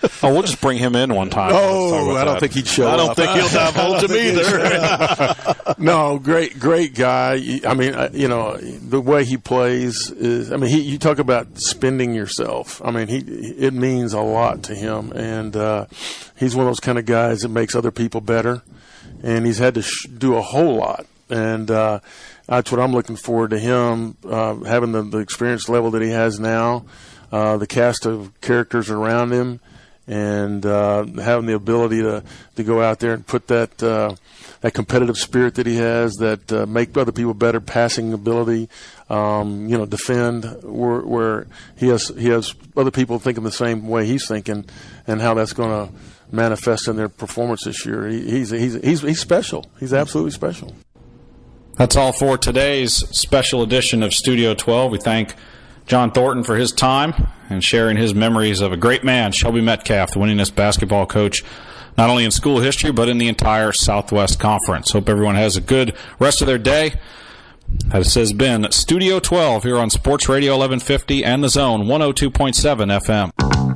Oh, we'll just bring him in one time. Oh, I don't think he'd show up. I don't think he'll divulge him either. No, great guy. I mean, the way he plays is, you talk about spending yourself. I mean, it means a lot to him. And he's one of those kind of guys that makes other people better. And he's had to do a whole lot. And that's what I'm looking forward to him, having the experience level that he has now, the cast of characters around him, and having the ability to go out there and put that competitive spirit that he has, that make other people better, passing ability, defend where he has other people thinking the same way he's thinking, and how that's going to manifest in their performance this year. He's special. He's absolutely special. That's all for today's special edition of Studio 12. We thank John Thornton for his time and sharing his memories of a great man, Shelby Metcalf, the winningest basketball coach, not only in school history, but in the entire Southwest Conference. Hope everyone has a good rest of their day. This has been Studio 12 here on Sports Radio 1150 and The Zone 102.7 FM.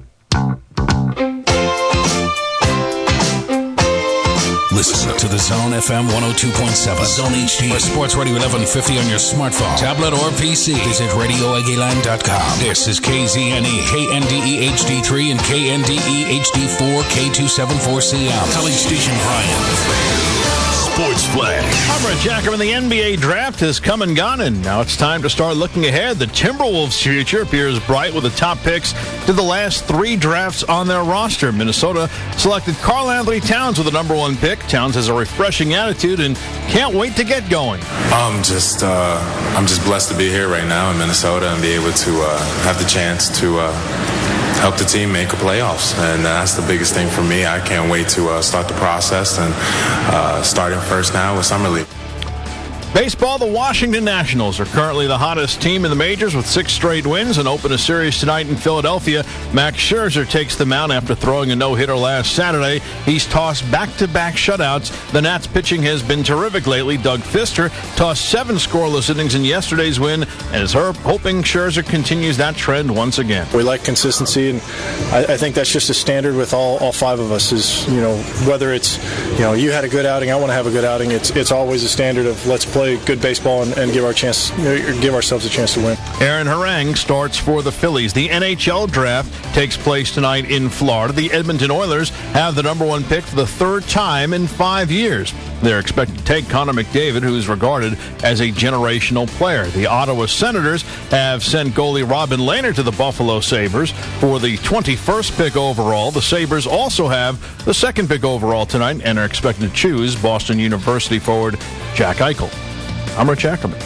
Listen to The Zone FM 102.7, Zone HD, or Sports Radio 1150 on your smartphone, tablet, or PC. Visit RadioAguilan.com. This is KZNE, KNDE HD3, and KNDE HD4, K274CM. College Station Bryan. Sports Flash. I'm Brett Jackman. The NBA draft has come and gone, and now it's time to start looking ahead. The Timberwolves' future appears bright with the top picks to the last 3 drafts on their roster. Minnesota selected Karl-Anthony Towns with the number 1 pick. Towns has a refreshing attitude and can't wait to get going. I'm just blessed to be here right now in Minnesota and be able to have the chance to help the team make a playoffs, and that's the biggest thing for me. I can't wait to start the process and starting first now with Summer League. Baseball, the Washington Nationals are currently the hottest team in the majors with 6 straight wins and open a series tonight in Philadelphia. Max Scherzer takes the mound after throwing a no-hitter last Saturday. He's tossed back-to-back shutouts. The Nats pitching has been terrific lately. Doug Fister tossed 7 scoreless innings in yesterday's win and is hoping Scherzer continues that trend once again. We like consistency, and I think that's just a standard with all 5 of us is, whether it's, you had a good outing, I want to have a good outing. It's always a standard of let's play good baseball and give ourselves a chance to win. Aaron Harang starts for the Phillies. The NHL draft takes place tonight in Florida. The Edmonton Oilers have the number 1 pick for the 3rd time in 5 years. They're expected to take Connor McDavid, who is regarded as a generational player. The Ottawa Senators have sent goalie Robin Lehner to the Buffalo Sabres for the 21st pick overall. The Sabres also have the 2nd pick overall tonight and are expected to choose Boston University forward Jack Eichel. I'm Rich Ackerman.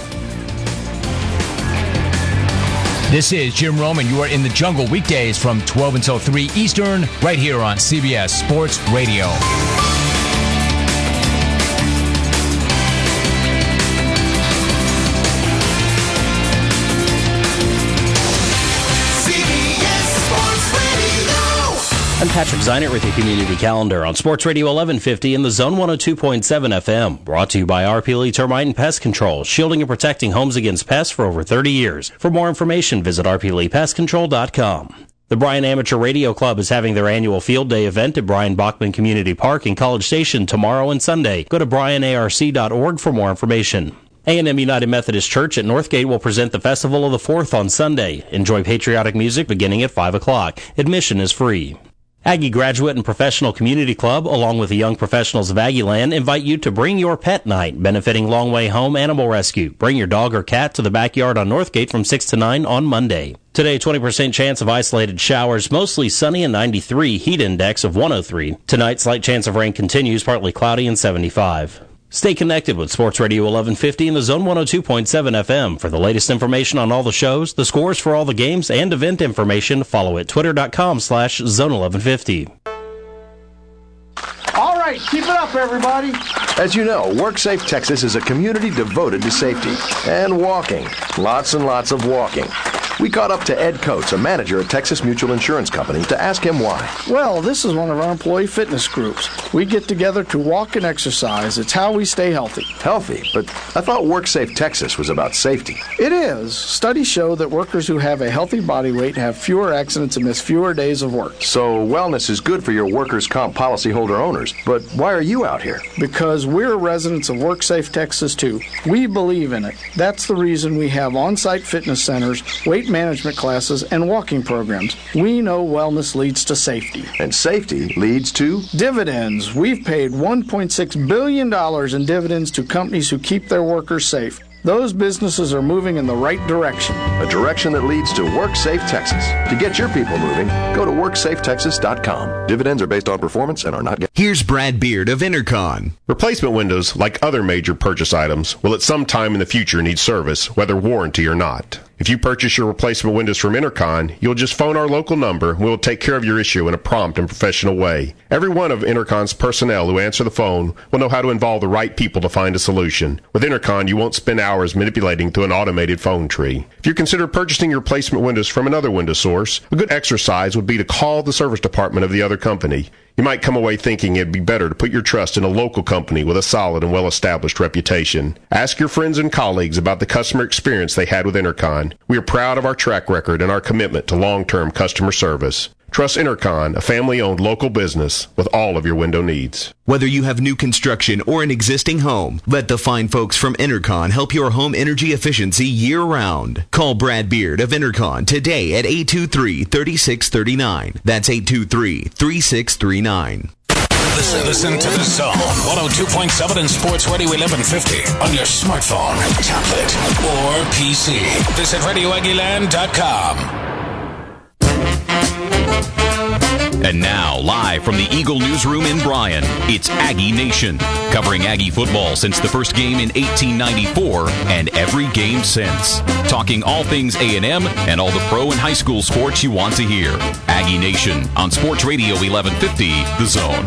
This is Jim Roman. You are in the Jungle weekdays from 12 until 3 Eastern, right here on CBS Sports Radio. I'm Patrick Zeinert with your community calendar on Sports Radio 1150 in the Zone 102.7 FM. Brought to you by RPLE Termite and Pest Control, shielding and protecting homes against pests for over 30 years. For more information, visit rplepestcontrol.com. The Bryan Amateur Radio Club is having their annual Field Day event at Bryan Bachman Community Park in College Station tomorrow and Sunday. Go to bryanarc.org for more information. A&M United Methodist Church at Northgate will present the Festival of the Fourth on Sunday. Enjoy patriotic music beginning at 5 o'clock. Admission is free. Aggie Graduate and Professional Community Club, along with the Young Professionals of Aggieland, invite you to Bring Your Pet Night, benefiting Long Way Home Animal Rescue. Bring your dog or cat to the backyard on Northgate from 6 to 9 on Monday. Today, 20% chance of isolated showers, mostly sunny and 93, heat index of 103. Tonight, slight chance of rain continues, partly cloudy and 75. Stay connected with Sports Radio 1150 in the Zone 102.7 FM. For the latest information on all the shows, the scores for all the games, and event information, follow at twitter.com/Zone1150. All right, keep it up, everybody. As you know, WorkSafe Texas is a community devoted to safety and walking. Lots and lots of walking. We caught up to Ed Coates, a manager at Texas Mutual Insurance Company, to ask him why. Well, this is one of our employee fitness groups. We get together to walk and exercise. It's how we stay healthy. Healthy? But I thought WorkSafe Texas was about safety. It is. Studies show that workers who have a healthy body weight have fewer accidents and miss fewer days of work. So wellness is good for your workers' comp policyholder owners. But why are you out here? Because we're residents of WorkSafe Texas, too. We believe in it. That's the reason we have on-site fitness centers, weight management classes, and walking programs. We know wellness leads to safety. And safety leads to? Dividends. We've paid $1.6 billion in dividends to companies who keep their workers safe. Those businesses are moving in the right direction. A direction that leads to WorkSafe Texas. To get your people moving, go to WorkSafeTexas.com. Dividends are based on performance and are not... Here's Brad Beard of Intercon. Replacement windows, like other major purchase items, will at some time in the future need service, whether warranty or not. If you purchase your replacement windows from Intercon, you'll just phone our local number and we'll take care of your issue in a prompt and professional way. Every one of Intercon's personnel who answer the phone will know how to involve the right people to find a solution. With Intercon, you won't spend hours manipulating through an automated phone tree. If you consider purchasing your replacement windows from another window source, a good exercise would be to call the service department of the other company. You might come away thinking it'd be better to put your trust in a local company with a solid and well-established reputation. Ask your friends and colleagues about the customer experience they had with Intercon. We are proud of our track record and our commitment to long-term customer service. Trust Intercon, a family-owned local business, with all of your window needs. Whether you have new construction or an existing home, let the fine folks from Intercon help your home energy efficiency year-round. Call Brad Beard of Intercon today at 823-3639. That's 823-3639. Listen to The Zone, 102.7 and Sports Radio 1150 on your smartphone, tablet, or PC. Visit RadioAggieland.com. And now, live from the Eagle Newsroom in Bryan, it's Aggie Nation, covering Aggie football since the first game in 1894 and every game since. Talking all things A&M and all the pro and high school sports you want to hear. Aggie Nation on Sports Radio 1150, The Zone.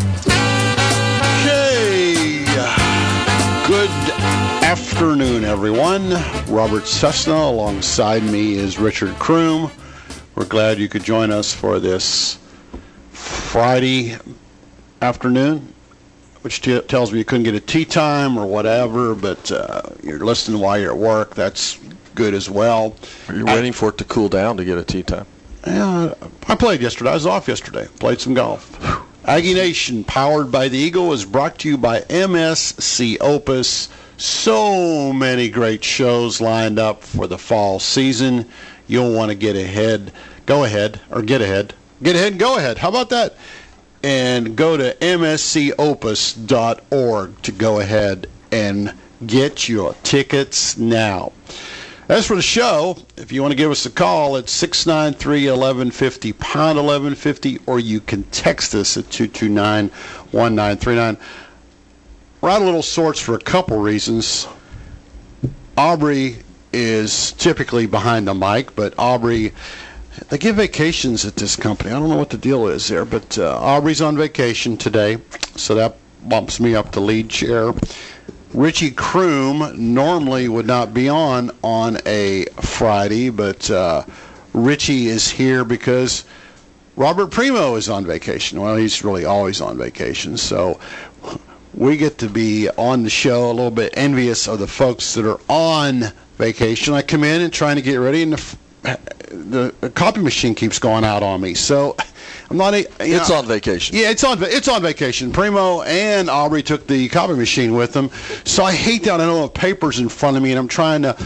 Okay. Good afternoon, everyone. Robert Cessna alongside me is Richard Kroom. We're glad you could join us for this Friday afternoon, which tells me you couldn't get a tea time or whatever, but you're listening while you're at work. That's good as well. You're waiting for it to cool down to get a tea time. Yeah, I played yesterday. I was off yesterday. Played some golf. Aggie Nation, powered by the Eagle, is brought to you by MSC Opus. So many great shows lined up for the fall season. You'll want to get ahead. Go ahead, or get ahead. Get ahead and go ahead. How about that? And go to mscopus.org to go ahead and get your tickets now. As for the show, if you want to give us a call, it's 693-1150, pound 1150, or you can text us at 229-1939. We're out of little sorts for a couple reasons. Aubrey is typically behind the mic, but Aubrey... They give vacations at this company. I don't know what the deal is there, but Aubrey's on vacation today, so that bumps me up to lead chair. Richie Kroom normally would not be on a Friday, but Richie is here because Robert Primo is on vacation. Well, he's really always on vacation, so we get to be on the show, a little bit envious of the folks that are on vacation. I come in and trying to get ready, and the copy machine keeps going out on me. So I'm not. It's on vacation. Yeah, it's on vacation. Primo and Aubrey took the copy machine with them. So I hate that. I don't have papers in front of me, and I'm trying to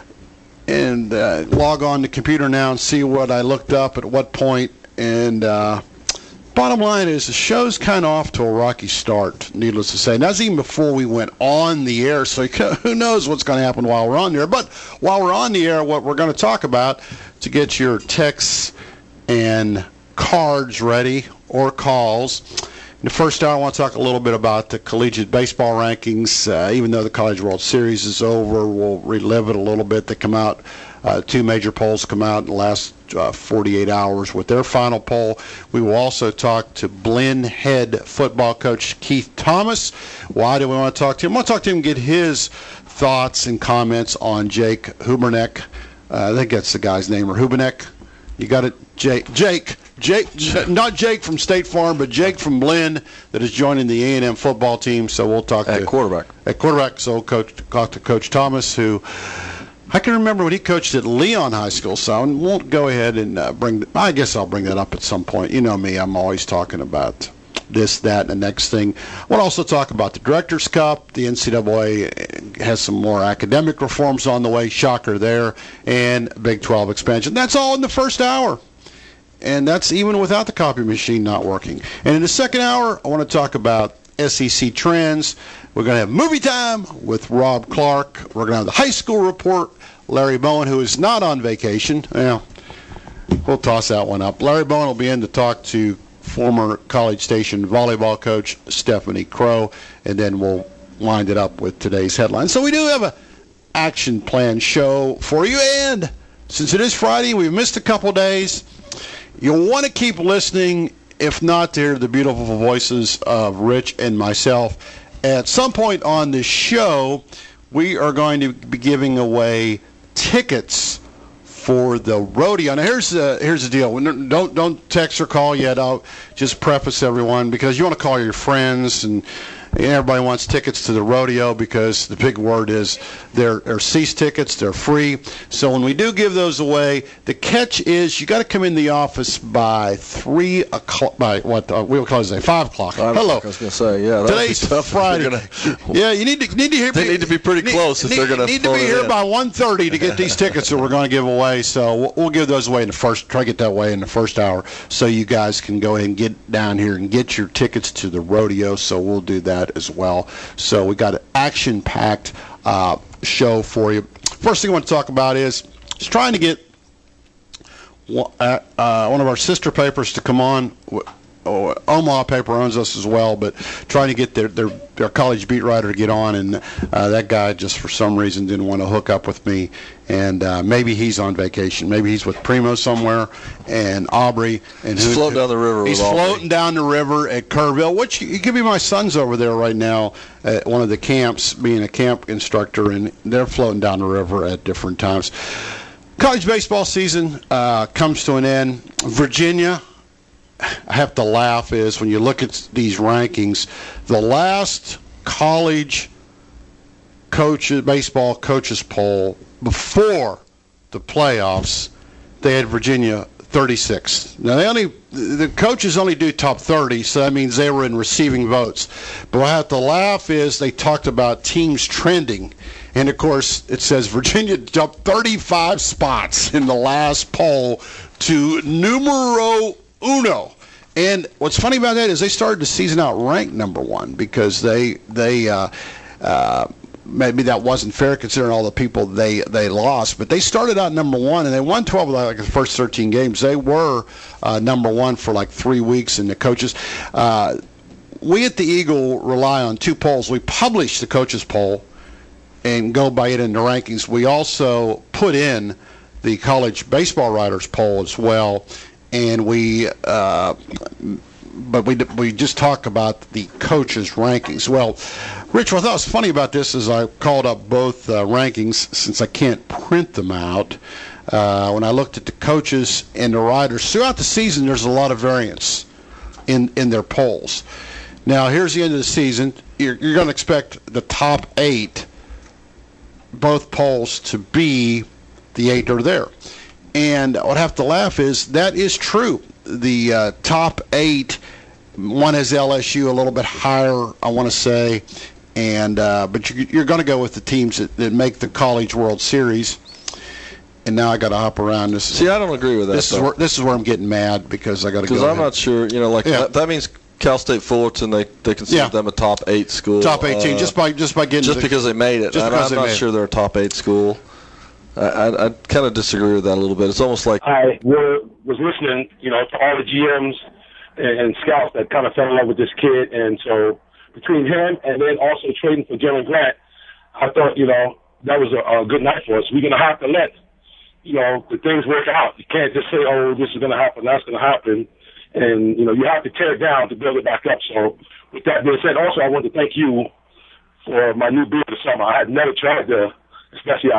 log on the computer now and see what I looked up at what point. And bottom line is the show's kind of off to a rocky start, needless to say. And that's even before we went on the air, so who knows what's going to happen while we're on the air. But while we're on the air, what we're going to talk about to get your texts and cards ready or calls. In the first hour, I want to talk a little bit about the collegiate baseball rankings. Even though the College World Series is over, we'll relive it a little bit. They come out. Two major polls come out in the last 48 hours with their final poll. We will also talk to Blinn head football coach Keith Thomas. Why do we want to talk to him? I want to talk to him and get his thoughts and comments on Jake Huberneck, I think that's the guy's name, or Hubenek. You got it, Jake, not Jake from State Farm, but Jake from Lynn that is joining the A&M football team. So we'll talk at quarterback. At quarterback, so talk to Coach Thomas, who I can remember when he coached at Leon High School. So I won't go ahead and I guess I'll bring that up at some point. You know me, I'm always talking about this, that, and the next thing. We'll also talk about the Directors' Cup. The NCAA has some more academic reforms on the way. Shocker there. And Big 12 expansion. That's all in the first hour. And that's even without the copy machine not working. And in the second hour, I want to talk about SEC trends. We're going to have movie time with Rob Clark. We're going to have the high school report. Larry Bowen, who is not on vacation. Well, we'll toss that one up. Larry Bowen will be in to talk to former College Station volleyball coach Stephanie Crow, and then we'll wind it up with today's headlines. So we do have a action plan show for you, and since it is Friday, we've missed a couple days. You'll want to keep listening, if not to hear the beautiful voices of Rich and myself. At some point on this show, we are going to be giving away tickets for the rodeo. Now, here's the deal. Don't text or call yet. I'll just preface everyone, because you want to call your friends, and everybody wants tickets to the rodeo, because the big word is they're cease tickets. They're free. So when we do give those away, the catch is you got to come in the office by 3 o'clock. By what we'll call it today, 5 o'clock. Hello. I was going to say, yeah. Today's Friday. Yeah, you need to hear. They need to be pretty close if they're going to. Need to be here by 1:30 to get these tickets that we're going to give away. So we'll give those away in the first. Try to get that away in the first hour, so you guys can go ahead and get down here and get your tickets to the rodeo. So we'll do that as well. So we got an action-packed show for you. First thing I want to talk about is just trying to get one of our sister papers to come on. Omaha Paper owns us as well, but trying to get their college beat writer to get on, and that guy just for some reason didn't want to hook up with me, and maybe he's on vacation. Maybe he's with Primo somewhere, and Aubrey. And he's floating down the river. He's floating down the river at Kerrville, which you could be my son's over there right now at one of the camps, being a camp instructor, and they're floating down the river at different times. College baseball season comes to an end. Virginia, I have to laugh, is when you look at these rankings, the last college baseball coaches poll before the playoffs, they had Virginia 36. Now the coaches only do top 30, so that means they were in receiving votes. But what I have to laugh is they talked about teams trending, and of course it says Virginia jumped 35 spots in the last poll to numero uno. And what's funny about that is they started the season out ranked number one, because they maybe that wasn't fair considering all the people they lost, but they started out number one, and they won 12 of like the first 13 games. They were number one for like 3 weeks, and the coaches. We at the Eagle rely on two polls. We publish the coaches poll and go by it in the rankings. We also put in the college baseball writers poll as well. And we just talk about the coaches' rankings. Well, Rich, what I thought was funny about this is I called up both rankings, since I can't print them out. When I looked at the coaches and the writers throughout the season, there's a lot of variance in their polls. Now, here's the end of the season. You're going to expect the top 8, both polls, to be the 8 are there. And what I have to laugh is that is true. The top 8, one has LSU a little bit higher, I want to say, and but you're going to go with the teams that make the College World Series. And now I got to hop around this. See, I don't agree with that. This is where I'm getting mad, because I got to go. Because I'm not sure. That means Cal State Fullerton, they consider them a top 8 school. Top 18, just by getting because they made it. I'm not sure they're a top 8 school. I kind of disagree with that a little bit. It's almost like I was listening, to all the GMs and scouts that kind of fell in love with this kid, and so between him and then also trading for Jalen Grant, I thought, that was a good night for us. We're going to have to let, the things work out. You can't just say, oh, this is going to happen, that's going to happen, and you have to tear it down to build it back up. So with that being said, also I want to thank you for my new beard this summer. I had never tried the Especial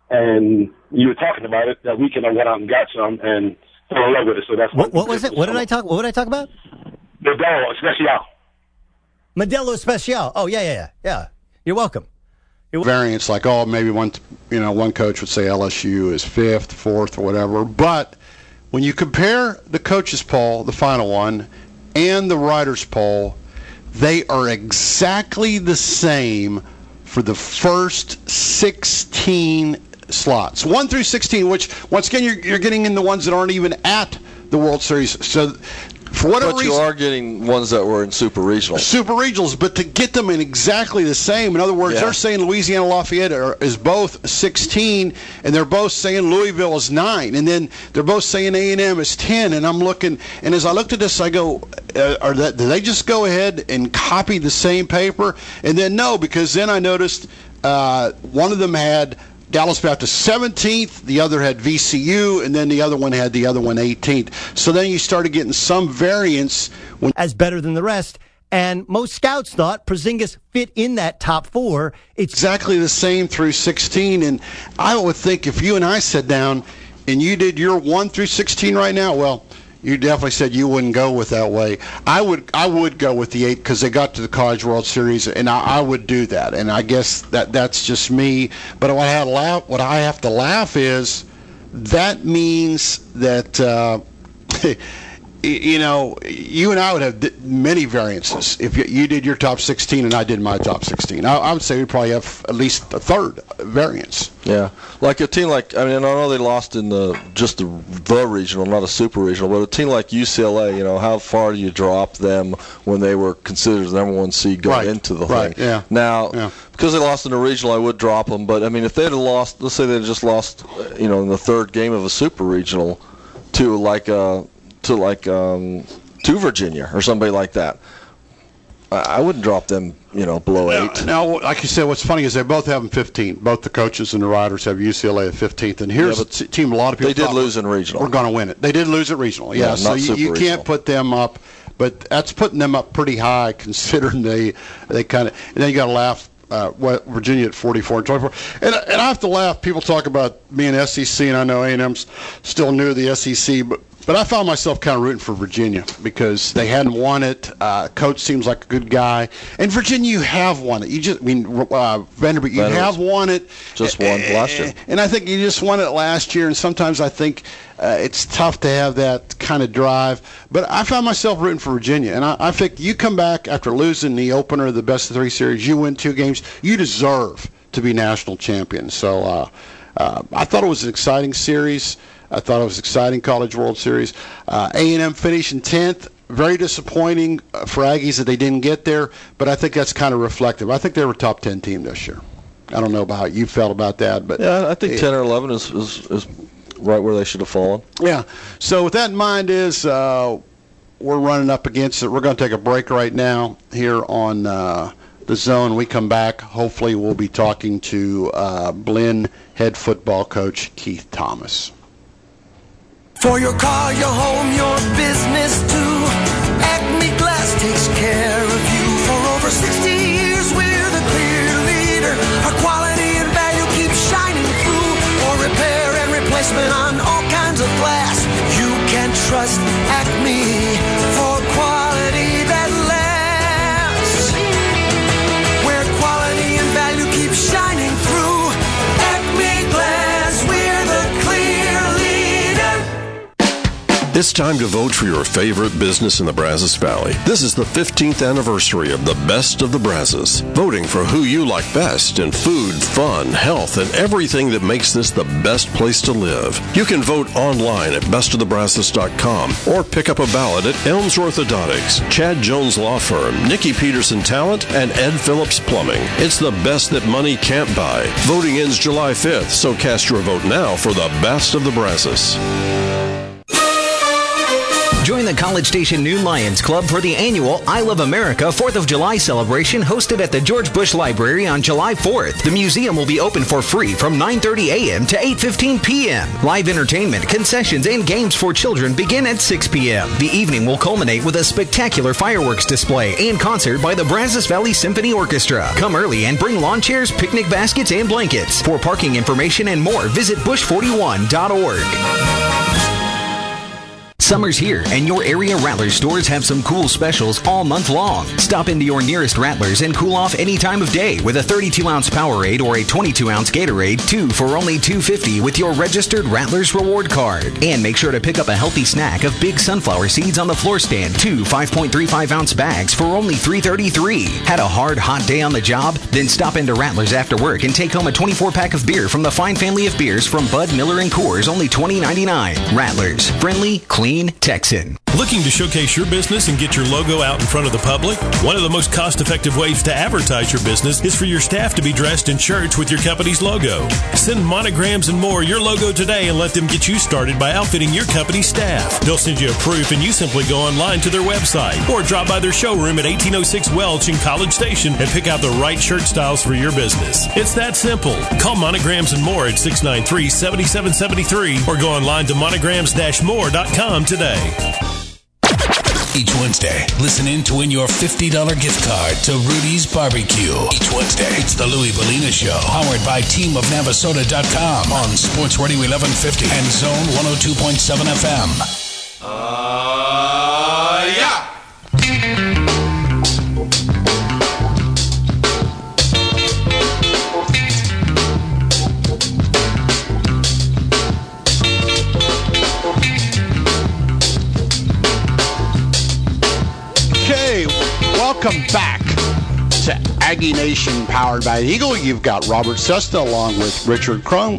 And you were talking about it that weekend. I went out and got some and fell in love with it. So that's what was it? What did I talk about? Modelo Especial. Modelo Especial. Oh yeah. You're welcome. Variants like maybe one coach would say LSU is 5th, 4th, or whatever. But when you compare the coaches poll, the final one, and the writers poll, they are exactly the same for the first 16 slots, 1 through 16. Which once again you're getting in the ones that aren't even at the World Series. So for whatever reason, you are getting ones that were in Super Regionals. Super Regionals, but to get them in exactly the same. In other words, they're saying Louisiana Lafayette is both 16, and they're both saying Louisville is 9, and then they're both saying A&M is 10. And I'm looking, and as I looked at this, I go, did they just go ahead and copy the same paper? And then no, because then I noticed one of them had Dallas Baptist 17th, the other had VCU, and then the other one had the other one 18th. So then you started getting some variance. As better than the rest, and most scouts thought Porzingis fit in that top 4. It's exactly the same through 16, and I would think if you and I sat down and you did your 1 through 16 right now, well, you definitely said you wouldn't go with that way. I would go with the 8 because they got to the College World Series, and I would do that. And I guess that's just me. But what I have to laugh is that means that you and I would have many variances if you did your top 16 and I did my top 16. I would say we'd probably have at least a third variance. Yeah, like a team I know they lost in the regional, not a super regional, but a team like UCLA, how far do you drop them when they were considered the number 1 seed going into the thing? Yeah. Now, because they lost in the regional, I would drop them, but if they'd have lost, let's say they just lost, in the 3rd game of a super regional to Virginia or somebody like that, I wouldn't drop them, below 8. Now, like you said, what's funny is they both have them 15. Both the coaches and the writers have UCLA at 15th. And here's a team a lot of people they did lose in regional. We're going to win it. They did lose at regional. Yeah, so you can't put them up, but that's putting them up pretty high considering they kind of. And then you got to laugh. Virginia at 44 and 24, and I have to laugh. People talk about being SEC, and I know A&M's still new to the SEC, but I found myself kind of rooting for Virginia because they hadn't won it. Coach seems like a good guy, and Virginia, you have won it. Vanderbilt, you have won it. Just won last year, and I think you just won it last year. And sometimes I think it's tough to have that kind of drive. But I found myself rooting for Virginia, and I think you come back after losing the opener of the best of 3 series, you win 2 games, you deserve to be national champion. So I thought it was an exciting series. I thought it was an exciting College World Series. A&M finishing 10th. Very disappointing for Aggies that they didn't get there, but I think that's kind of reflective. I think they were a top 10 team this year. I don't know about how you felt about that, but yeah, I think 10 or 11 is right where they should have fallen. Yeah. So with that in mind, we're running up against it. We're going to take a break right now here on the Zone. We come back. Hopefully, we'll be talking to Blinn head football coach Keith Thomas. For your car, your home, your business too, Acme Glass takes care of you. For over 60 years, we're the clear leader. Our quality and value keeps shining through. For repair and replacement on all kinds of glass, you can trust Acme for quality that lasts. Where quality and value keep shining through, Acme Glass, we're the clear leader. It's time to vote for your favorite business in the Brazos Valley. This is the 15th anniversary of the Best of the Brazos. Voting for who you like best in food, fun, health, and everything that makes this the best place to live. You can vote online at bestofthebrazos.com or pick up a ballot at Elms Orthodontics, Chad Jones Law Firm, Nikki Peterson Talent, and Ed Phillips Plumbing. It's the best that money can't buy. Voting ends July 5th, so cast your vote now for the Best of the Brazos. Join Join the College Station Noon Lions Club for the annual I Love America 4th of July celebration hosted at the George Bush Library on July 4th. The museum will be open for free from 9:30 a.m. to 8:15 p.m. Live entertainment, concessions, and games for children begin at 6 p.m. The evening will culminate with a spectacular fireworks display and concert by the Brazos Valley Symphony Orchestra. Come early and bring lawn chairs, picnic baskets, and blankets. For parking information and more, visit bush41.org. Summer's here, and your area Rattlers stores have some cool specials all month long. Stop into your nearest Rattlers and cool off any time of day with a 32-ounce Powerade or a 22-ounce Gatorade, 2 for only $2.50 with your registered Rattlers reward card. And make sure to pick up a healthy snack of big sunflower seeds on the floor stand, 2 5.35-ounce bags for only $3.33. Had a hard, hot day on the job? Then stop into Rattlers after work and take home a 24-pack of beer from the fine family of beers from Bud, Miller, and Coors, only $20.99. Rattlers. Friendly, clean, Texan. Looking to showcase your business and get your logo out in front of the public? One of the most cost-effective ways to advertise your business is for your staff to be dressed in shirts with your company's logo. Send Monograms and More your logo today and let them get you started by outfitting your company's staff. They'll send you a proof and you simply go online to their website or drop by their showroom at 1806 Welch in College Station and pick out the right shirt styles for your business. It's that simple. Call Monograms and More at 693-7773 or go online to monograms-more.com today. Each Wednesday, listen in to win your $50 gift card to Rudy's Barbecue. Each Wednesday, it's the Louis Bellina Show, powered by teamofnavasota.com on Sports Radio 1150 and Zone 102.7 FM. Yeah! Welcome back to Aggie Nation, powered by Eagle. You've got Robert Sesta along with Richard Kroom.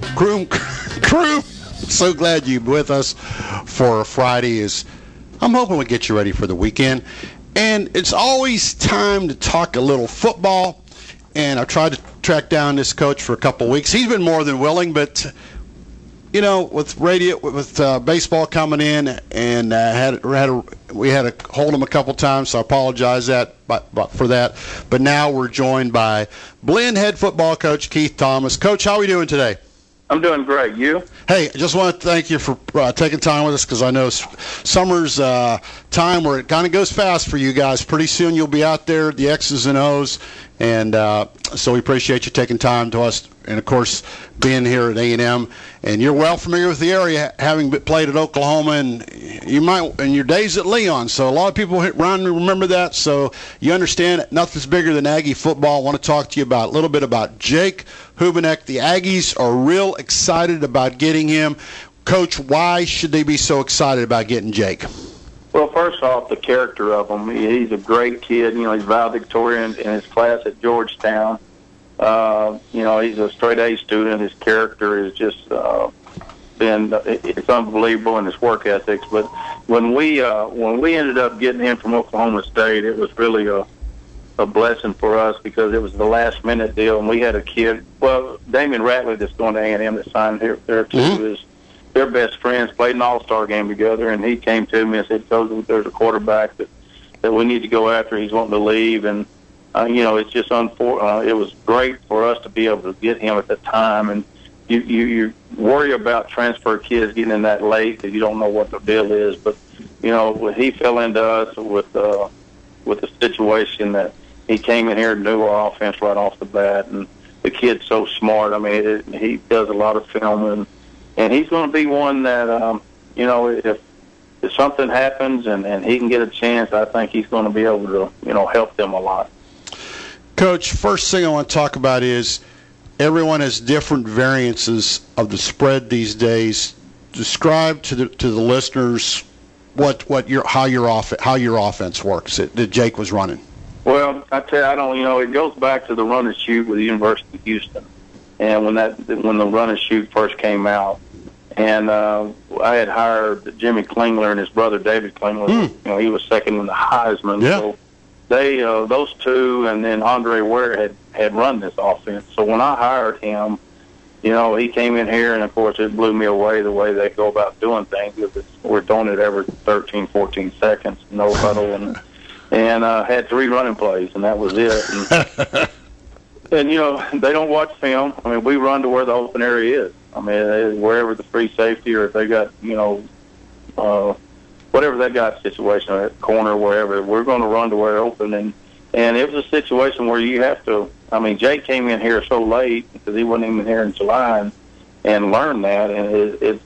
So glad you're with us for Friday. I'm hoping we get you ready for the weekend. And it's always time to talk a little football. And I tried to track down this coach for a couple weeks. He's been more than willing, but you know, with baseball coming in, and we had to hold him a couple times, so I apologize for that. But now we're joined by Blinn head football coach Keith Thomas. Coach, how are we doing today? I'm doing great. You? Hey, I just want to thank you for taking time with us, because I know summer's time where it kind of goes fast for you guys. Pretty soon you'll be out there, the X's and O's, and so we appreciate you taking time to us, and of course being here at A&M. And you're well familiar with the area, having played at Oklahoma, and you might in your days at Leon. So a lot of people around remember that. So you understand that nothing's bigger than Aggie football. I want to talk to you about a little bit about Jake Hubenek. The Aggies are real excited about getting him. Coach, why should they be so excited about getting Jake? Well, first off, the character of him. He's a great kid. You know, he's valedictorian in his class at Georgetown. You know, he's a straight-A student. His character is just it's unbelievable in his work ethics. But when we ended up getting him from Oklahoma State, it was really a blessing for us, because it was the last-minute deal, and we had a kid. Well, Damian Ratley, that's going to A&M, that signed here there too, is their best friends, played an all-star game together, and he came to me and said, "Coach, there's a quarterback that we need to go after. He's wanting to leave." And you know, it's just it was great for us to be able to get him at the time. And you worry about transfer kids getting in that late because you don't know what the deal is. But you know, he fell into us with the situation that he came in here and knew our offense right off the bat, and the kid's so smart. I mean, he does a lot of filming, and he's going to be one that you know, if something happens and he can get a chance, I think he's going to be able to, you know, help them a lot. Coach, first thing I want to talk about is everyone has different variances of the spread these days. Describe to the listeners how your offense works that Jake was running. Well, I tell you, it goes back to the run and shoot with the University of Houston, and when the run and shoot first came out, and I had hired Jimmy Klingler and his brother David Klingler. You know, he was second in the Heisman. Yeah. So they those two, and then Andre Ware had run this offense. So when I hired him, you know, he came in here, and, of course, it blew me away the way they go about doing things. We're doing it every 13, 14 seconds, no huddle, and had 3 running plays, and that was it. And, you know, they don't watch film. I mean, we run to where the open area is. I mean, wherever the free safety, or if they got, you know, whatever they got situation, at corner, wherever, we're going to run to where open. And it was a situation where you have to, I mean, Jake came in here so late because he wasn't even here in July and learned that. And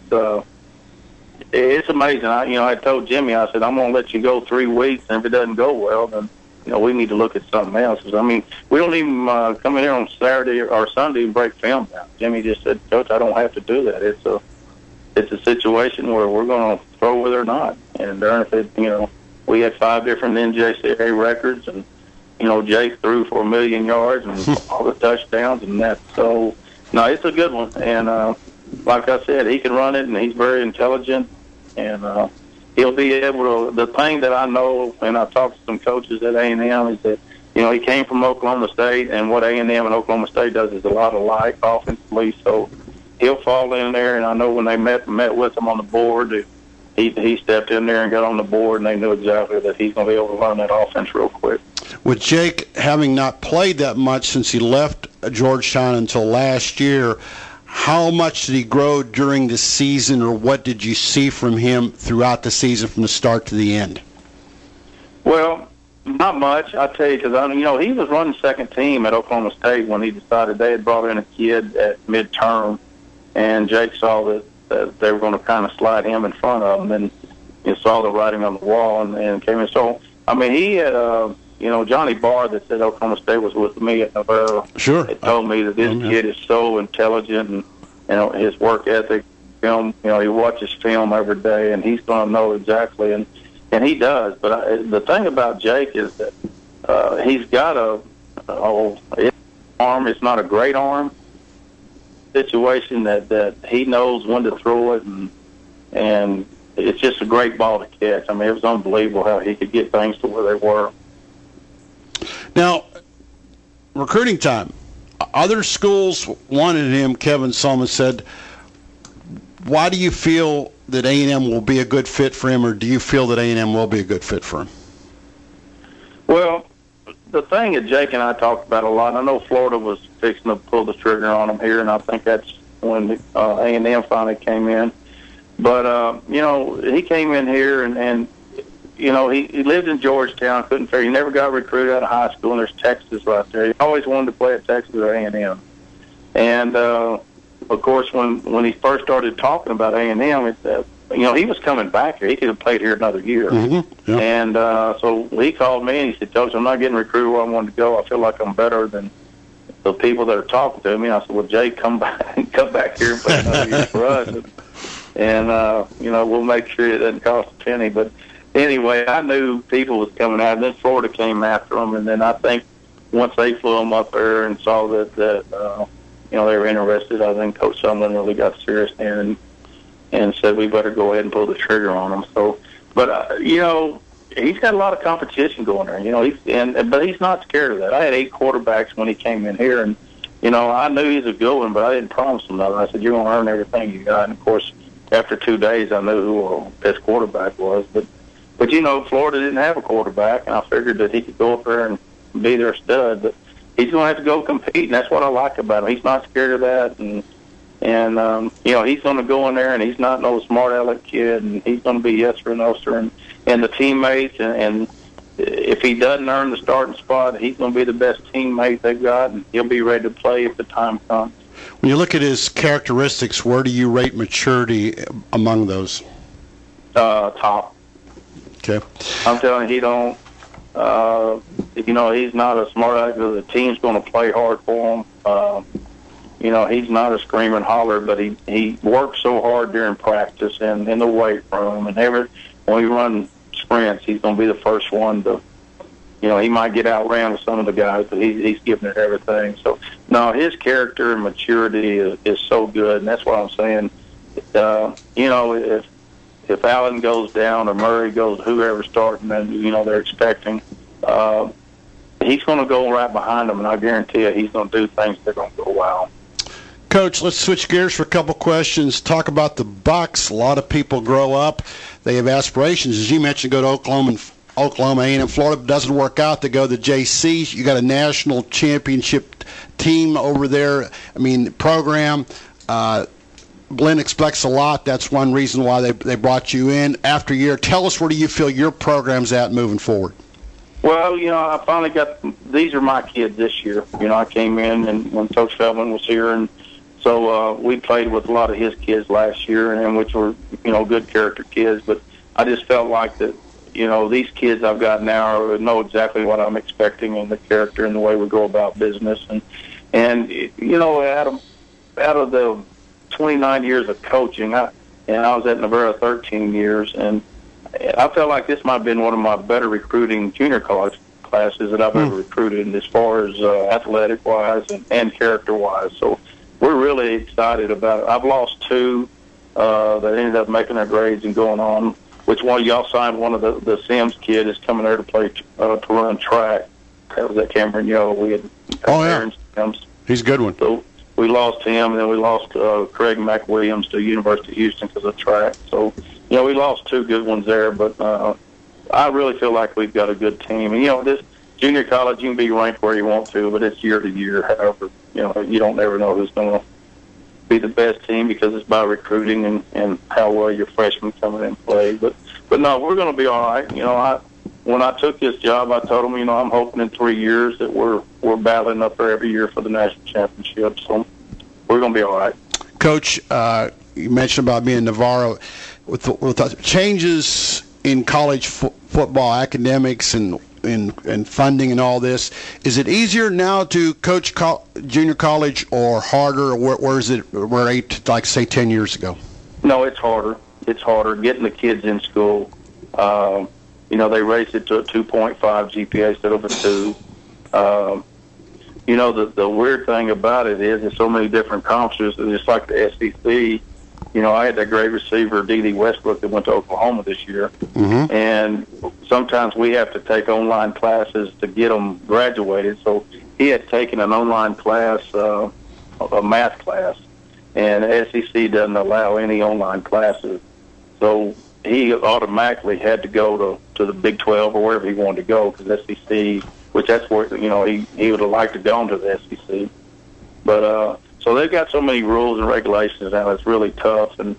it's amazing. I told Jimmy, I said, I'm going to let you go 3 weeks, and if it doesn't go well, then, you know, we need to look at something else. I mean, we don't even come in here on Saturday or Sunday and break film down. Jimmy just said, Coach, I don't have to do that. It's a situation where we're going to throw with it or not. And darn if it, you know, we had 5 different NJCAA records, and, you know, Jake threw for 1 million yards and all the touchdowns and that. So, no, it's a good one. And like I said, he can run it, and he's very intelligent. And he'll be able to. The thing that I know, and I've talked to some coaches at A&M, is that, you know, he came from Oklahoma State, and what A&M and Oklahoma State does is a lot alike offensively. So he'll fall in there, and I know when they met with him on the board, he stepped in there and got on the board, and they knew exactly that he's going to be able to learn that offense real quick. With Jake having not played that much since he left Georgetown until last year, how much did he grow during the season, or what did you see from him throughout the season from the start to the end? Well, not much, I tell you, because, you know, he was running second team at Oklahoma State when he decided they had brought in a kid at midterm, and Jake saw that they were going to kind of slide him in front of him, and you saw the writing on the wall and came in. So, I mean, he had, you know, Johnny Barr that's at Oklahoma State was with me at Navarro. Sure. He told me that this kid is so intelligent, and, you know, his work ethic, film, you know, he watches film every day, and he's going to know exactly, and he does. But the thing about Jake is that he's got his arm. It's not a great arm situation that he knows when to throw it, and it's just a great ball to catch. I mean, it was unbelievable how he could get things to where they were. Now, recruiting time. Other schools wanted him, Kevin Sullivan said. Why do you feel that A&M will be a good fit for him, or do you feel that A&M will be a good fit for him? Well, the thing that Jake and I talked about a lot, I know Florida was fixing to pull the trigger on him here, and I think that's when A&M finally came in. But, you know, he came in here, and you know, he lived in Georgetown, couldn't figure. He never got recruited out of high school, and there's Texas right there. He always wanted to play at Texas or A&M. And, of course, when he first started talking about A&M, you know, he was coming back here. He could have played here another year. Mm-hmm. Yeah. And so he called me, and he said, Coach, I'm not getting recruited where I wanted to go. I feel like I'm better than the people that are talking to me. And I said, well, Jake, come back here and play another year for us. And you know, we'll make sure it doesn't cost a penny. But anyway, I knew people was coming out, and then Florida came after them. And then I think once they flew them up there and saw that you know, they were interested, I think Coach Sumlin really got serious there and said we better go ahead and pull the trigger on them. So, but you know, he's got a lot of competition going there. You know, but he's not scared of that. I had 8 quarterbacks when he came in here, and you know, I knew he's a good one, but I didn't promise him nothing. I said you're going to earn everything you got. And of course, after 2 days, I knew who our best quarterback was. But you know, Florida didn't have a quarterback, and I figured that he could go up there and be their stud. But he's going to have to go compete, and that's what I like about him. He's not scared of that, and you know, he's going to go in there, and he's not no smart aleck kid, and he's going to be yes or no sir, and the teammates, and if he doesn't earn the starting spot, he's going to be the best teammate they've got, and he'll be ready to play if the time comes. When you look at his characteristics, where do you rate maturity among those? Top. Okay. I'm telling you, he don't. You know, he's not a smart aleck. The team's going to play hard for him. You know, he's not a scream and holler, but he works so hard during practice and in the weight room and when we run sprints, he's going to be the first one to. You know, he might get outran with some of the guys, but he's giving it everything. So, no, his character and maturity is so good, and that's what I'm saying. You know, if Allen goes down or Murray goes, whoever's starting, and you know they're expecting, he's going to go right behind them, and I guarantee you he's going to do things that are going to go wow. Coach, let's switch gears for a couple questions. Talk about the Bucks. A lot of people grow up. They have aspirations, as you mentioned, go to Oklahoma, A&M, Florida. Doesn't work out. They go to the JC. You got a national championship team over there. I mean, program. Blinn expects a lot. That's one reason why they brought you in. After a year, tell us, where do you feel your program's at moving forward? Well, I finally got – these are my kids this year. I came in and when Coach Feldman was here, and so we played with a lot of his kids last year, and which were, good character kids. But I just felt like that, these kids I've got now know exactly what I'm expecting in the character and the way we go about business. And out of the 29 years of coaching, I was at Navarro 13 years, and I felt like this might have been one of my better recruiting junior college classes that I've ever recruited, as far as athletic-wise and character-wise. So we're really excited about it. I've lost two that ended up making their grades and going on, which one y'all signed one of the Sims kid is coming there to play to run track. That was at Cameron Yo. We had Aaron Sims. He's a good one. So we lost him, and then we lost Craig McWilliams to University of Houston because of track. So, we lost two good ones there, but I really feel like we've got a good team. And, this junior college, you can be ranked where you want to, but it's year to year. However, you don't ever know who's going to be the best team because it's by recruiting and how well your freshmen come in and play. But no, we're going to be all right. When I took this job, I told them, I'm hoping in 3 years that we're battling up there every year for the national championship. So we're going to be all right. Coach, you mentioned about being Navarro. With the changes in college football academics and funding and all this, is it easier now to coach junior college or harder? Or where is it? Where 10 years ago? No, it's harder. It's harder getting the kids in school. They raised it to a 2.5 GPA instead of a 2. The weird thing about it is there's so many different conferences. It's like the SEC. I had that great receiver, D.D. Westbrook, that went to Oklahoma this year. Mm-hmm. And sometimes we have to take online classes to get them graduated. So he had taken an online class, a math class, and SEC doesn't allow any online classes. So he automatically had to go to the Big 12 or wherever he wanted to go, because SEC, which that's where, he would have liked to go to the SEC. But, so they've got so many rules and regulations now, it's really tough. And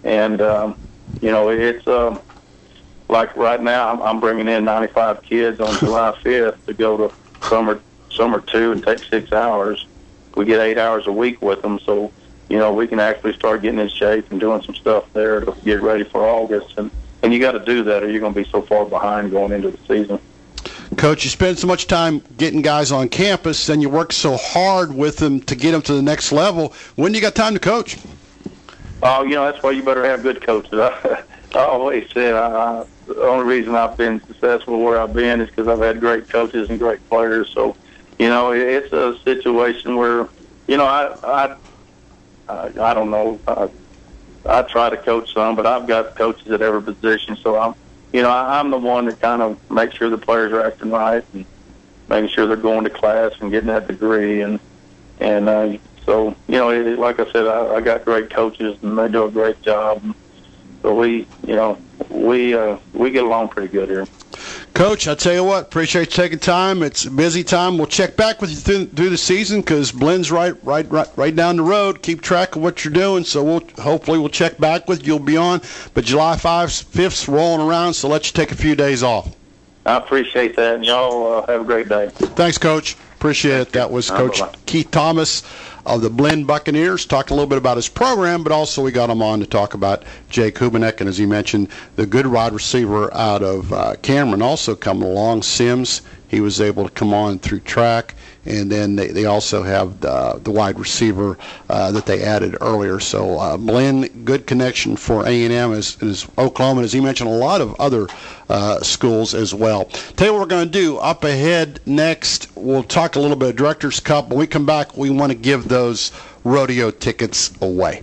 it's, like right now, I'm bringing in 95 kids on July 5th to go to summer 2 and take 6 hours. We get 8 hours a week with them, so, we can actually start getting in shape and doing some stuff there to get ready for August. And you got to do that or you're going to be so far behind going into the season. Coach, you spend so much time getting guys on campus, and you work so hard with them to get them to the next level. When do you got time to coach? Oh, that's why you better have good coaches. I always said the only reason I've been successful where I've been is because I've had great coaches and great players. So, it's a situation where, I don't know. I try to coach some, but I've got coaches at every position, so I'm the one that kind of makes sure the players are acting right and making sure they're going to class and getting that degree. And so, like I said, I got great coaches and they do a great job. So we get along pretty good here. Coach, I tell you what, appreciate you taking time. It's a busy time. We'll check back with you through the season because Blinn's right down the road. Keep track of what you're doing. So hopefully we'll check back with you. You'll be on. But July 5th's rolling around, so let you take a few days off. I appreciate that, and y'all have a great day. Thanks, Coach. Appreciate it. That was Coach Keith Thomas of the Blinn Buccaneers. Talked a little bit about his program, but also we got him on to talk about Jake Hubenek, and as he mentioned, the good wide receiver out of Cameron also coming along, Sims. He was able to come on through track, and then they also have the wide receiver that they added earlier. So Blinn, good connection for A&M as Oklahoma, as he mentioned, a lot of other schools as well. Tell you what we're going to do. Up ahead next, we'll talk a little bit of Directors Cup. When we come back, we want to give those rodeo tickets away.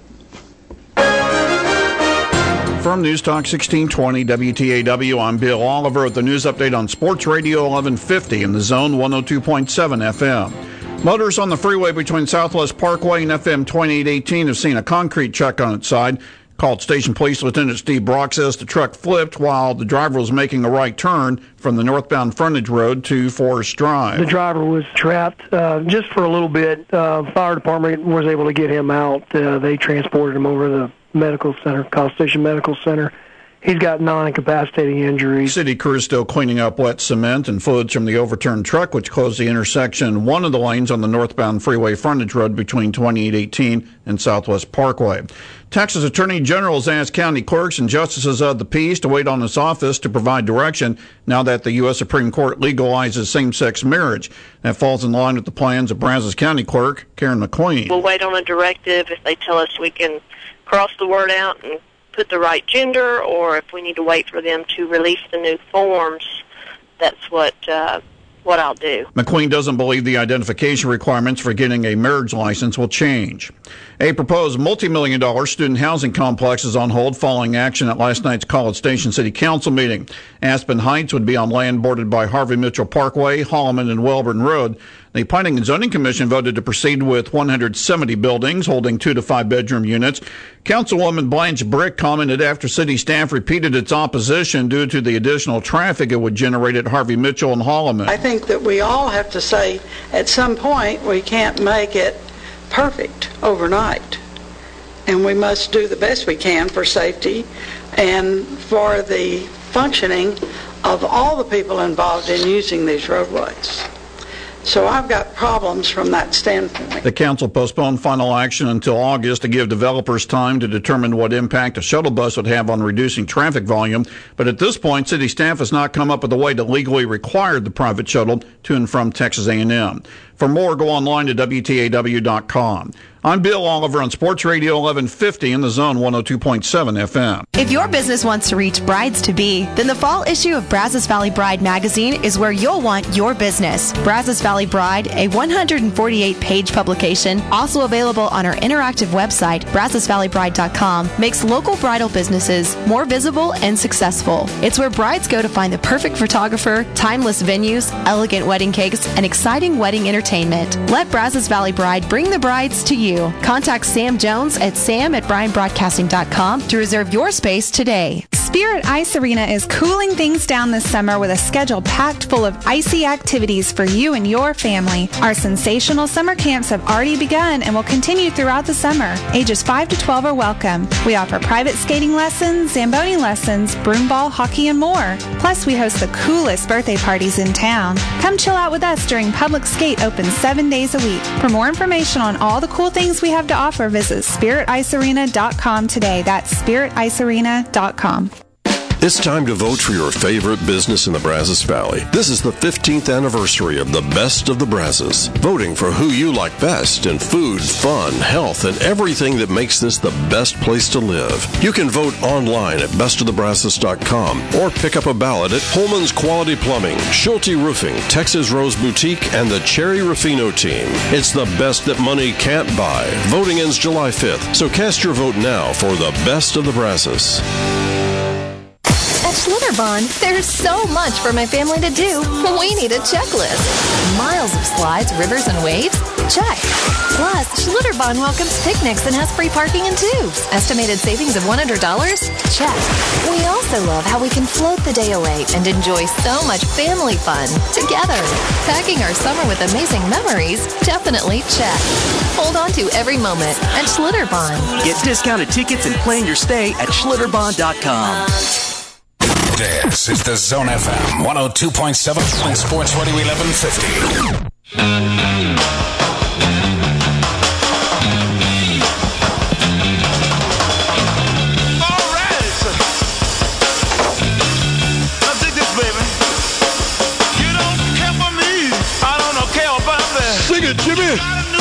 From News Talk 1620 WTAW, I'm Bill Oliver with the news update on Sports Radio 1150 in the Zone 102.7 FM. Motors on the freeway between Southwest Parkway and FM 2818 have seen a concrete check on its side. Called Station Police Lieutenant Steve Brock says the truck flipped while the driver was making a right turn from the northbound frontage road to Forest Drive. The driver was trapped just for a little bit. Fire department was able to get him out. They transported him over to the medical center, College Station Medical Center. He's got non-incapacitating injuries. City crew is still cleaning up wet cement and fluids from the overturned truck, which closed the intersection, one of the lanes on the northbound freeway frontage road between 2818 and Southwest Parkway. Texas Attorney General has asked county clerks and justices of the peace to wait on his office to provide direction now that the U.S. Supreme Court legalizes same-sex marriage. That falls in line with the plans of Brazos County Clerk Karen McQueen. We'll wait on a directive if they tell us we can cross the word out and put the right gender, or if we need to wait for them to release the new forms. That's what I'll do. McQueen doesn't believe the identification requirements for getting a marriage license will change. A proposed multi-million-dollar student housing complex is on hold following action at last night's College Station City Council meeting. Aspen Heights would be on land bordered by Harvey Mitchell Parkway, Holloman, and Welborn Road. The Planning and Zoning Commission voted to proceed with 170 buildings holding 2 to 5 bedroom units. Councilwoman Blanche Brick commented after city staff repeated its opposition due to the additional traffic it would generate at Harvey Mitchell and Holloman. I think that we all have to say at some point we can't make it perfect overnight. And we must do the best we can for safety and for the functioning of all the people involved in using these roadways. So I've got problems from that standpoint. The council postponed final action until August to give developers time to determine what impact a shuttle bus would have on reducing traffic volume. But at this point, city staff has not come up with a way to legally require the private shuttle to and from Texas A&M. For more, go online to WTAW.com. I'm Bill Oliver on Sports Radio 1150 in the Zone 102.7 FM. If your business wants to reach brides-to-be, then the fall issue of Brazos Valley Bride magazine is where you'll want your business. Brazos Valley Bride, a 148-page publication, also available on our interactive website, BrazosValleyBride.com, makes local bridal businesses more visible and successful. It's where brides go to find the perfect photographer, timeless venues, elegant wedding cakes, and exciting wedding entertainment. Let Brazos Valley Bride bring the brides to you. Contact Sam Jones at sam@BryantBroadcasting.com to reserve your space today. Spirit Ice Arena is cooling things down this summer with a schedule packed full of icy activities for you and your family. Our sensational summer camps have already begun and will continue throughout the summer. Ages 5 to 12 are welcome. We offer private skating lessons, Zamboni lessons, broomball, hockey, and more. Plus, we host the coolest birthday parties in town. Come chill out with us during Public Skate, open 7 days a week. For more information on all the cool things we have to offer, visit SpiritIceArena.com today. That's SpiritIceArena.com. It's time to vote for your favorite business in the Brazos Valley. This is the 15th anniversary of the Best of the Brazos. Voting for who you like best in food, fun, health, and everything that makes this the best place to live. You can vote online at bestofthebrazos.com or pick up a ballot at Holman's Quality Plumbing, Schulte Roofing, Texas Rose Boutique, and the Cherry Rufino Team. It's the best that money can't buy. Voting ends July 5th, so cast your vote now for the Best of the Brazos. At Schlitterbahn, there's so much for my family to do. We need a checklist. Miles of slides, rivers, and waves? Check. Plus, Schlitterbahn welcomes picnics and has free parking and tubes. Estimated savings of $100? Check. We also love how we can float the day away and enjoy so much family fun together. Packing our summer with amazing memories? Definitely check. Hold on to every moment at Schlitterbahn. Get discounted tickets and plan your stay at Schlitterbahn.com. This is the Zone FM 102.7 on Sports Radio 1150. Sing it, Jimmy.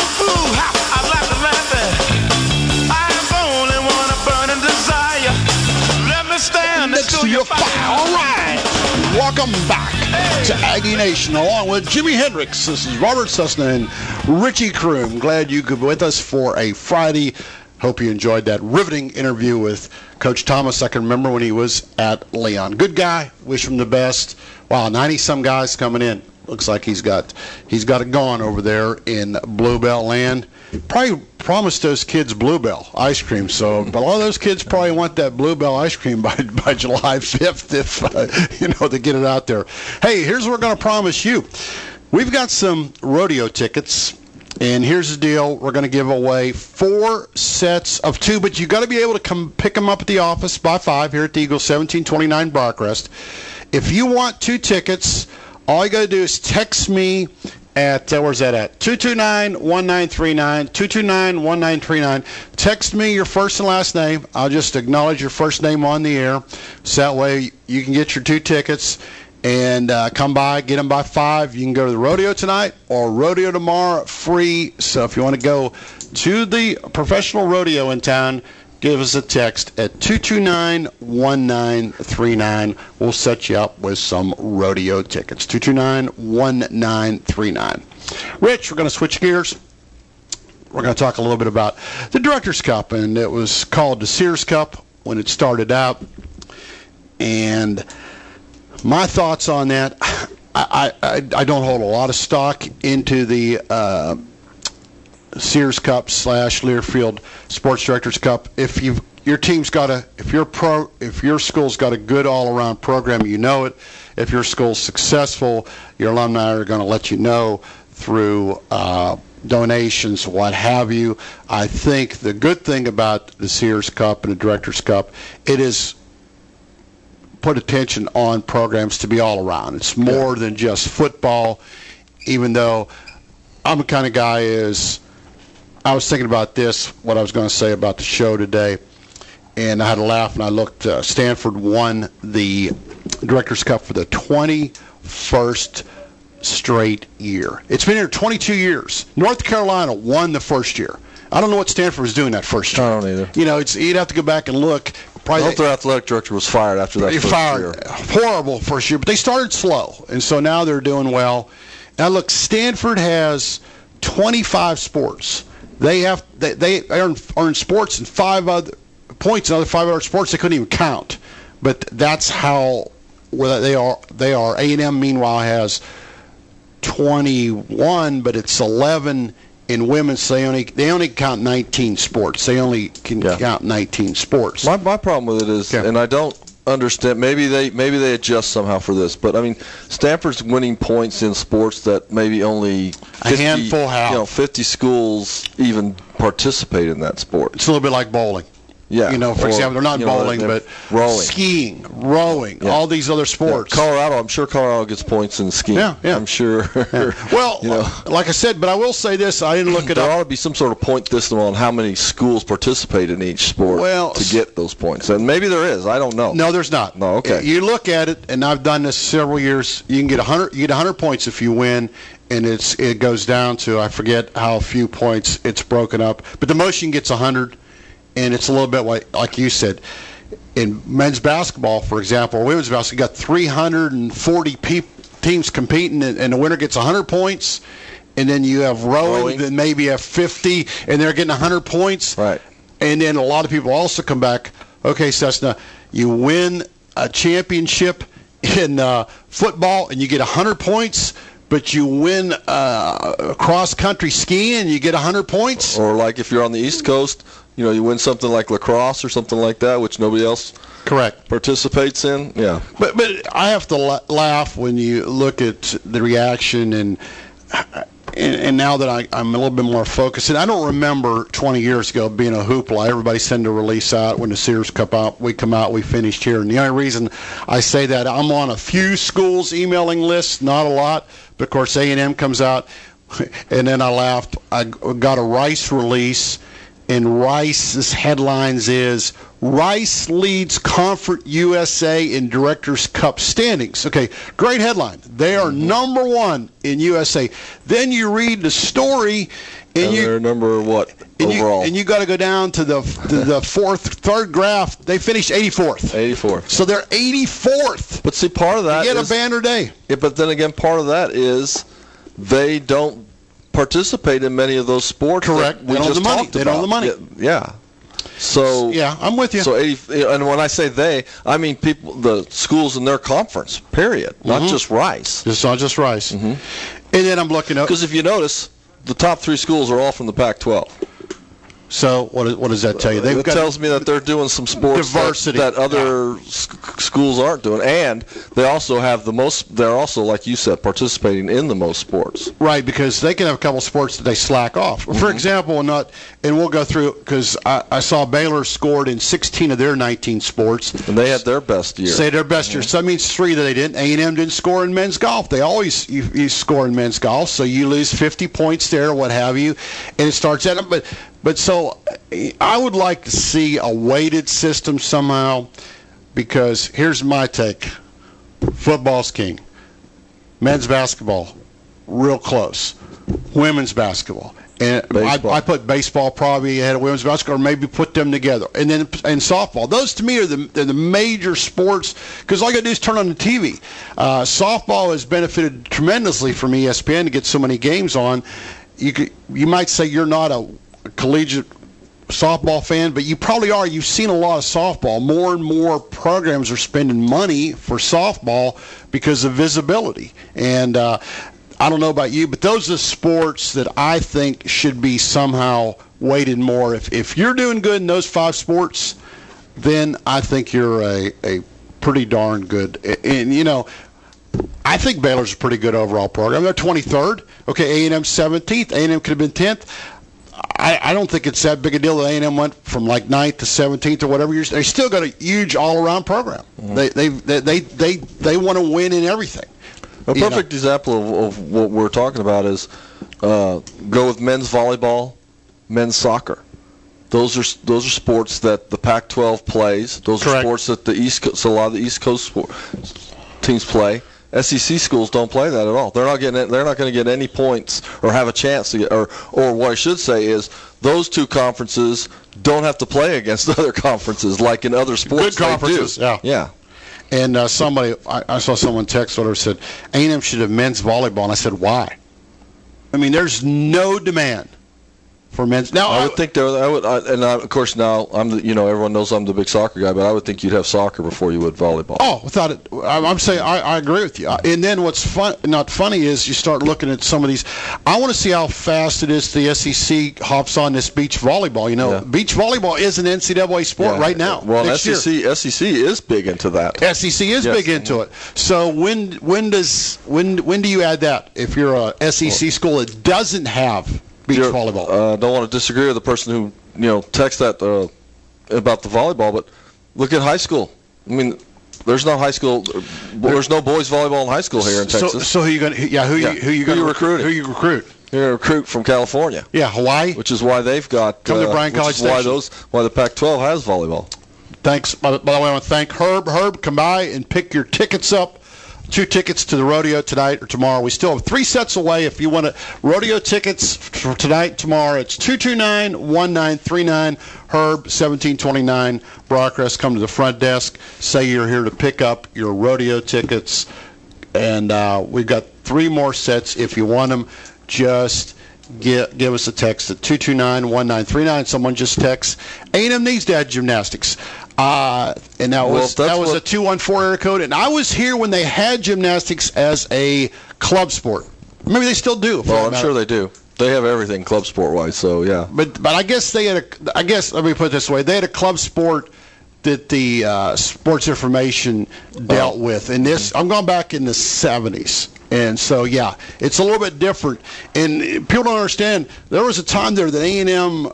Next to your fire. All right. Welcome back to Aggie Nation, along with Jimi Hendrix. This is Robert Sussman and Richie Kroom. Glad you could be with us for a Friday. Hope you enjoyed that riveting interview with Coach Thomas. I can remember when he was at Leon. Good guy. Wish him the best. Wow, 90-some guys coming in. Looks like he's got it going over there in Bluebell land. Probably promised those kids Bluebell ice cream. So, but a lot of those kids probably want that Bluebell ice cream by July 5th, if to get it out there. Hey, here's what we're going to promise you. We've got some rodeo tickets. And here's the deal. We're going to give away 4 sets of 2, but you got to be able to come pick them up at the office by 5 here at the Eagle, 1729 Barcrest. If you want 2 tickets, all you got to do is text me at, where's that at? 229-1939, 229-1939. Text me your first and last name. I'll just acknowledge your first name on the air. So that way you can get your 2 tickets. And come by, get them by 5. You can go to the rodeo tonight or rodeo tomorrow, free. So if you want to go to the professional rodeo in town, give us a text at 229-1939. We'll set you up with some rodeo tickets. 229-1939. Rich, we're going to switch gears. We're going to talk a little bit about the Directors' Cup, and it was called the Sears Cup when it started out. And my thoughts on that, I don't hold a lot of stock into the Sears Cup / Learfield Sports Directors Cup. If your school's got a good all-around program, you know it. If your school's successful, your alumni are going to let you know through donations, what have you. I think the good thing about the Sears Cup and the Directors Cup, it is put attention on programs to be all around. It's more than just football, even though I'm the kind of guy I was thinking about this, what I was going to say about the show today, and I had to laugh, and I looked, Stanford won the Directors' Cup for the 21st straight year. It's been here 22 years. North Carolina won the first year. I don't know what Stanford was doing that first year. I don't either. You'd have to go back and look. I hope their athletic director was fired after that first year. Horrible first year, but they started slow, and so now they're doing well. Now look, Stanford has 25 sports. They earn sports in 5 other points in other 5 other sports they couldn't even count. But that's how they are. A&M meanwhile has 21, but it's 11. In women's, they only count 19 sports. They only can count 19 sports. My problem with it is, and I don't understand. Maybe they adjust somehow for this, but I mean, Stanford's winning points in sports that maybe only 50, a handful have. 50 schools even participate in that sport. It's a little bit like bowling. Yeah. For example, they're not bowling, but rowing. Skiing, rowing, all these other sports. Colorado, I'm sure Colorado gets points in skiing. Yeah. I'm sure. Well, like I said, but I will say this, I didn't look it up. There ought to be some sort of point system on how many schools participate in each sport to get those points. And maybe there is. I don't know. No, there's not. No, okay. You look at it, and I've done this several years. You can get 100. You get 100 points if you win, and it goes down to, I forget how few points it's broken up, but the most you can get's 100. And it's a little bit like you said. In men's basketball, for example, or women's basketball, you got 340 teams competing, and the winner gets 100 points. And then you have rowing that maybe have 50, and they're getting 100 points. Right. And then a lot of people also come back, okay, Cessna, you win a championship in football, and you get 100 points, but you win cross-country skiing, and you get 100 points. Or like if you're on the East Coast, you win something like lacrosse or something like that, which nobody else participates in. Yeah. But I have to laugh when you look at the reaction, and now that I'm a little bit more focused. And I don't remember 20 years ago being a hoopla. Everybody send a release out when the Sears Cup out. We come out, we finished here. And the only reason I say that, I'm on a few schools' emailing lists, not a lot. But, of course, A&M comes out. And then I laughed. I got a Rice release. And Rice's headlines is, Rice leads Conference USA in Directors' Cup standings. Okay, great headline. They are number 1 in USA. Then you read the story, and they're number what overall? And you got to go down to the third graph. They finished 84th. 84th. So they're 84th. But see, part of that is a banner day. Yeah, but then again, part of that is they don't participate in many of those sports. Correct. We just talked about. They don't have the money. Yeah. So yeah, I'm with you. So 80, and when I say they, I mean people, the schools in their conference. Period. Not just Rice. It's not just Rice. And then I'm looking up because if you notice, the top 3 schools are all from the Pac-12. So what does that tell you? It tells me that they're doing some sports diversity that other schools aren't doing, and they also have the most. They're also, like you said, participating in the most sports. Right, because they can have a couple sports that they slack off. For example, and we'll go through because I saw Baylor scored in 16 of their 19 sports, and they had their best year. Say their best year. So that means 3 that they didn't. A&M didn't score in men's golf. They always you score in men's golf, so you lose 50 points there, what have you, and it starts at them. But so I would like to see a weighted system somehow, because here's my take. Football's king. Men's basketball, real close. Women's basketball. And I put baseball probably ahead of women's basketball, or maybe put them together. And then and softball. Those to me are the major sports, because all you got to do is turn on the TV. Softball has benefited tremendously from ESPN to get so many games on. You might say you're not a collegiate softball fan, but you probably are. You've seen a lot of softball. More and more programs are spending money for softball because of visibility. And I don't know about you, but those are sports that I think should be somehow weighted more. If you're doing good in those 5 sports, then I think you're a pretty darn good. And, you know, I think Baylor's a pretty good overall program. They're 23rd. Okay, A&M 17th. A&M could have been 10th. I don't think it's that big a deal that A&M went from like 9th to 17th or whatever years. They still got a huge all-around program. They want to win in everything. A perfect example of what we're talking about is go with men's volleyball, men's soccer. Those are sports that the Pac-12 plays. Those are sports that a lot of the East Coast teams play. SEC schools don't play that at all. They're not going to get any points or have a chance to get. Or what I should say is those 2 conferences don't have to play against other conferences like in other sports. Good conferences, yeah. And somebody, I saw someone text or said A&M should have men's volleyball, and I said why? I mean, there's no demand for men's. Now I would think of course now everyone knows I'm the big soccer guy, but I would think you'd have soccer before you would volleyball. Oh, without it, I'm saying I agree with you. And then what's not funny is you start looking at some of these. I want to see how fast it is the SEC hops on this beach volleyball. You know, beach volleyball is an NCAA sport right now. Well, SEC is big into that. SEC is big into it. So when do you add that? If you're a SEC school that doesn't have beach volleyball. Don't want to disagree with the person who text that about the volleyball, but look at high school. I mean, there's no high school. There's no boys volleyball in high school here in Texas. So who you going? Who you going to recruit? Who you recruit? You're going to recruit from California. Yeah, Hawaii. Which is why they've got. Come to Bryan College Station. Why the Pac-12 has volleyball. Thanks. By the way, I want to thank Herb. Herb, come by and pick your tickets up. 2 tickets to the rodeo tonight or tomorrow. We still have 3 sets away. If you want rodeo tickets for tonight, tomorrow, it's 229-1939, Herb, 1729, Broadcrest. Come to the front desk. Say you're here to pick up your rodeo tickets. And we've got 3 more sets. If you want them, just give us a text at 229-1939. Someone just texts, A&M needs to add gymnastics. And that was a 214 area code. And I was here when they had gymnastics as a club sport. Maybe they still do. Well, I'm sure they do. They have everything club sport wise. So yeah. But I guess they had let me put it this way: they had a club sport that the Sports Information dealt with. And this, I'm going back in the 70s. And so, yeah, it's a little bit different. And people don't understand, there was a time there that A&M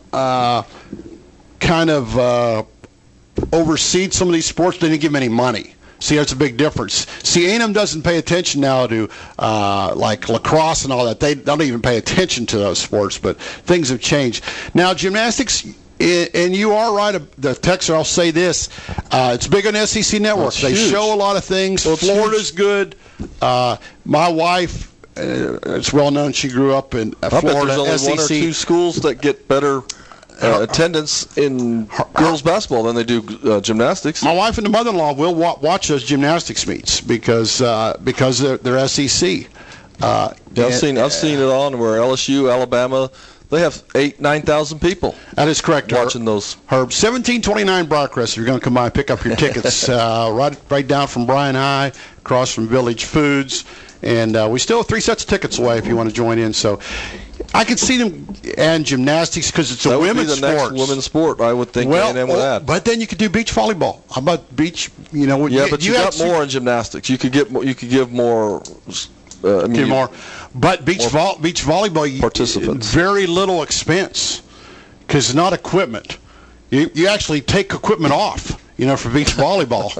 kind of overseed some of these sports. They didn't give them any money. See, that's a big difference. See, A&M doesn't pay attention now to like lacrosse and all that. They don't even pay attention to those sports, but things have changed. Now, gymnastics, and you are right, the texter, I'll say this, it's big on SEC Network. They show a lot of things. Well, Florida's good. My wife, it's well known, she grew up in Florida. There's only 1 or 2 schools that get better attendance in girls basketball than they do gymnastics. My wife and the mother-in-law will watch those gymnastics meets because they're SEC. I've seen it on where LSU, Alabama, They have 9,000 people. That is correct. Watching those. Herb, 1729 Briarcrest. You're going to come by and pick up your tickets right down from Bryan High, across from Village Foods. And we still have 3 sets of tickets away if you want to join in. So I could see them and gymnastics because it's a women's sport. Next women's sport, I would think. Well, with that. But then you could do beach volleyball. How about beach? You know, but you got more in gymnastics. You could give more. More. But beach volleyball, participants, very little expense because it's not equipment. You actually take equipment off, for beach volleyball.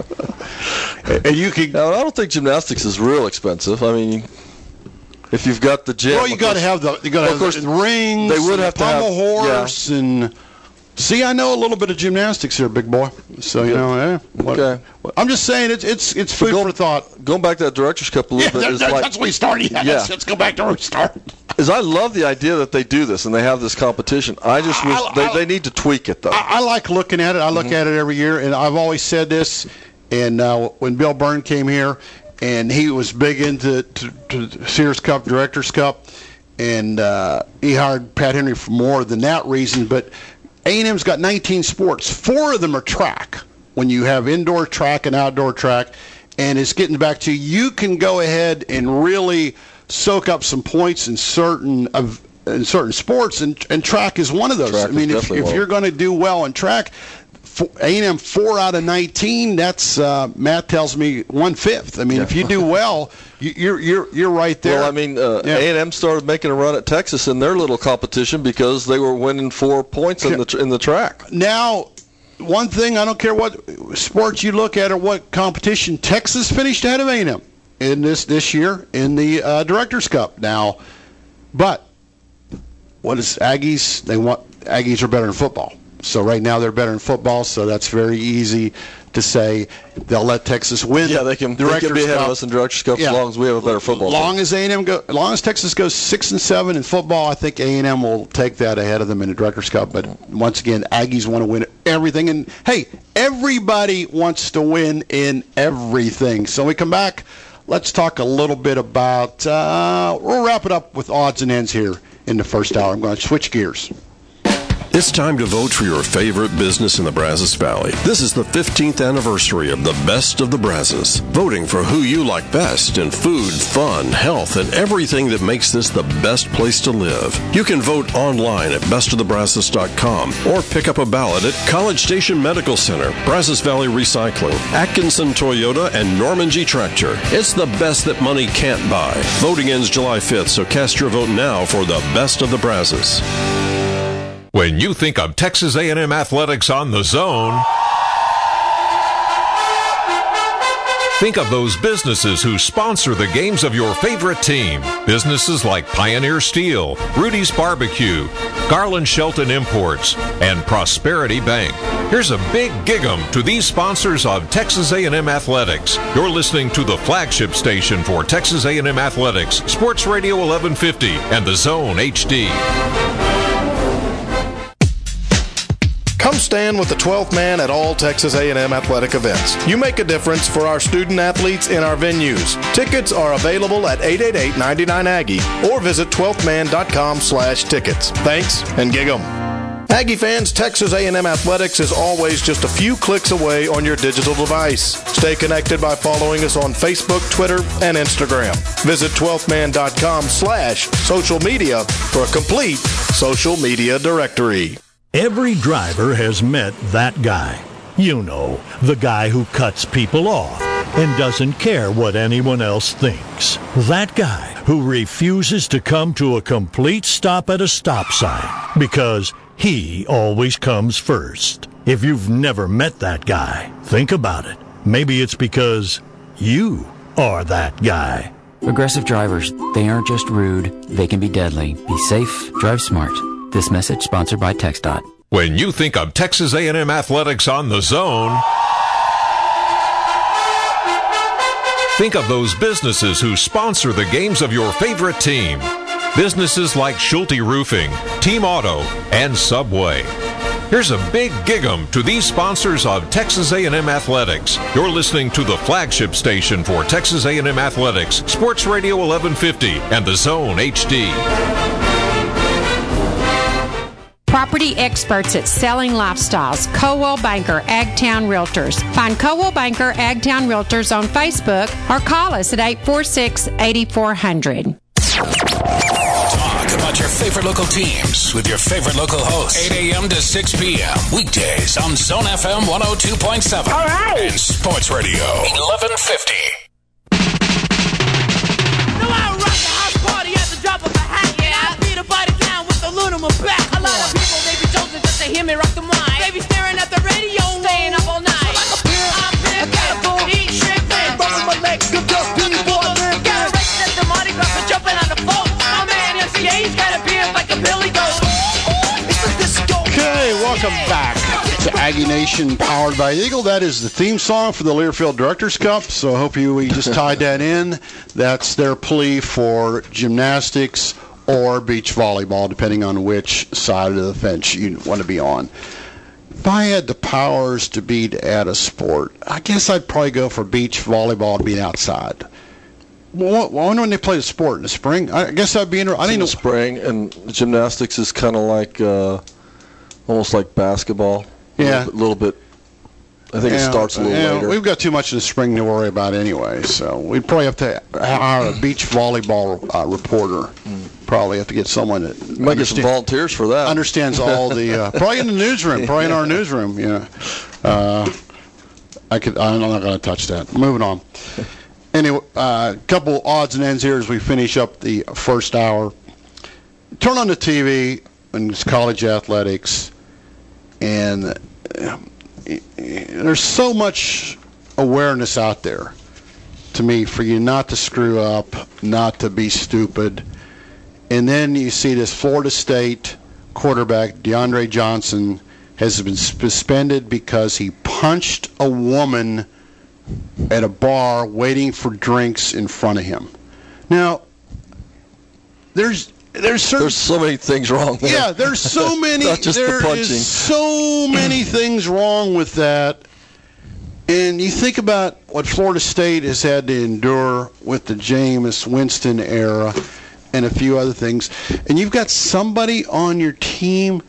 And you can. Now, I don't think gymnastics is real expensive. I mean, if you've got the gym, well, you got to have the rings. They would have to have horse and. See, I know a little bit of gymnastics here, big boy. So okay. I'm just saying it's food for thought. Going back to that Directors Cup a little bit, that's where we started. Let's go back to where we started. I love the idea that they do this and they have this competition. I just wish they need to tweak it though. I like looking at it. I look at it every year, and I've always said this. And when Bill Byrne came here, and he was big into Sears Cup, Directors Cup, and he hired Pat Henry for more than that reason, but. A&M's got 19 sports. 4 of them are track. When you have indoor track and outdoor track, and it's getting back to you can go ahead and really soak up some points in certain sports, and track is one of those. Track if you're going to do well in track, A&M 4 out of 19. That's Matt tells me 1/5. I mean, if you do well, you're right there. Well, I mean, A&M started making a run at Texas in their little competition because they were winning 4 points in the track. Now, one thing, I don't care what sports you look at or what competition, Texas finished ahead of A&M in this year in the Directors Cup. Now, but what is Aggies? Aggies are better in football. So right now they're better in football, so that's very easy to say they'll let Texas win. Yeah, they can be ahead of us in Directors Cup as long as we have a better football team. As long as Texas goes 6-7 in football, I think A&M will take that ahead of them in the Directors Cup. But once again, Aggies want to win everything, and hey, everybody wants to win in everything. So when we come back, let's talk a little bit about. We'll wrap it up with odds and ends here in the first hour. I'm going to switch gears. It's time to vote for your favorite business in the Brazos Valley. This is the 15th anniversary of the Best of the Brazos. Voting for who you like best in food, fun, health, and everything that makes this the best place to live. You can vote online at bestofthebrazos.com or pick up a ballot at College Station Medical Center, Brazos Valley Recycling, Atkinson Toyota, and Norman G. Tractor. It's the best that money can't buy. Voting ends July 5th, so cast your vote now for the Best of the Brazos. When you think of Texas A&M Athletics on the Zone, think of those businesses who sponsor the games of your favorite team. Businesses like Pioneer Steel, Rudy's Barbecue, Garland Shelton Imports, and Prosperity Bank. Here's a big gig-em to these sponsors of Texas A&M Athletics. You're listening to the flagship station for Texas A&M Athletics, Sports Radio 1150 and the Zone HD. Come stand with the 12th man at all Texas A&M athletic events. You make a difference for our student athletes in our venues. Tickets are available at 888-99-AGGIE or visit 12thman.com/tickets. Thanks, and gig 'em. Aggie fans, Texas A&M Athletics is always just a few clicks away on your digital device. Stay connected by following us on Facebook, Twitter, and Instagram. Visit 12thman.com/social media for a complete social media directory. Every driver has met that guy. You know, the guy who cuts people off and doesn't care what anyone else thinks. That guy who refuses to come to a complete stop at a stop sign because he always comes first. If you've never met that guy, think about it. Maybe it's because you are that guy. Aggressive drivers, they aren't just rude, they can be deadly. Be safe, drive smart. This message sponsored by TxDOT. When you think of Texas A&M Athletics on the Zone, think of those businesses who sponsor the games of your favorite team. Businesses like Schulte Roofing, Team Auto, and Subway. Here's a big gig-em to these sponsors of Texas A&M Athletics. You're listening to the flagship station for Texas A&M Athletics, Sports Radio 1150 and the Zone HD. property experts at Selling Lifestyles, Coldwell Banker Agtown Realtors. Find Coldwell Banker Agtown Realtors on Facebook or call us at 846-8400. Talk about your favorite local teams with your favorite local hosts. 8 a.m. to 6 p.m. Weekdays on Zone FM 102.7. All right. And Sports Radio 1150. Back. A lot of people, they be chosen just to hear me rock the mic. They be staring at the radio, staying up all night. I'm pitiful, eat shrimp, and rubbing my legs, good just people live. Got a race at the Mardi Gras for jumping on the float. My man MCA's got a beard like a Billy Goat. Okay, welcome back to Aggie Nation, powered by Eagle. That is the theme song for the Learfield Directors Cup, so I hope we just tied that in. That's their plea for gymnastics or beach volleyball, depending on which side of the fence you want to be on. If I had the powers to add a sport, I guess I'd probably go for beach volleyball, being outside. When they play the sport in the spring, I guess I'd be interested. In the spring, and gymnastics is kind of like almost like basketball. Yeah, a little bit. I think it starts a little later. We've got too much in the spring to worry about anyway, so we'd probably have to hire a beach volleyball reporter. Probably have to get someone that might get some volunteers for that. Understands all the probably in the newsroom, probably in our newsroom. Yeah, I'm not going to touch that. Moving on. Anyway, a couple odds and ends here as we finish up the first hour. Turn on the TV and it's college athletics, and there's so much awareness out there, to me, for you not to screw up, not to be stupid. And then you see this Florida State quarterback, DeAndre Johnson, has been suspended because he punched a woman at a bar waiting for drinks in front of him. Now, there's so many things wrong there. Yeah, there's so many. Not just there the punching. is so many things wrong with that. And you think about what Florida State has had to endure with the Jameis Winston era and a few other things. And you've got somebody on your team.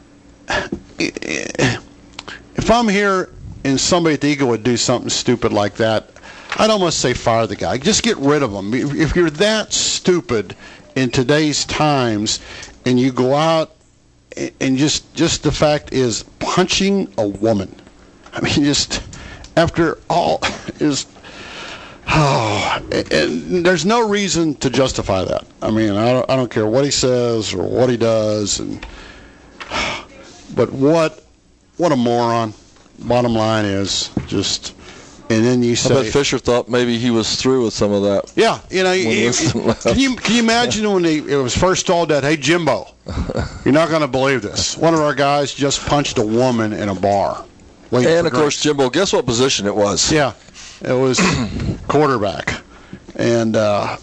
If I'm here and somebody at the Eagle would do something stupid like that, I'd almost say fire the guy. Just get rid of him. If you're that stupid in today's times, and you go out and just the fact is punching a woman. I mean, just after all is, and there's no reason to justify that. I mean, I don't care what he says or what he does, but what a moron. Bottom line is just. And then you say, I bet Fisher thought maybe he was through with some of that. Yeah, can you imagine when it was first told that, hey, Jimbo, you're not going to believe this. One of our guys just punched a woman in a bar. And, of course, Jimbo, guess what position it was? Yeah, it was quarterback. And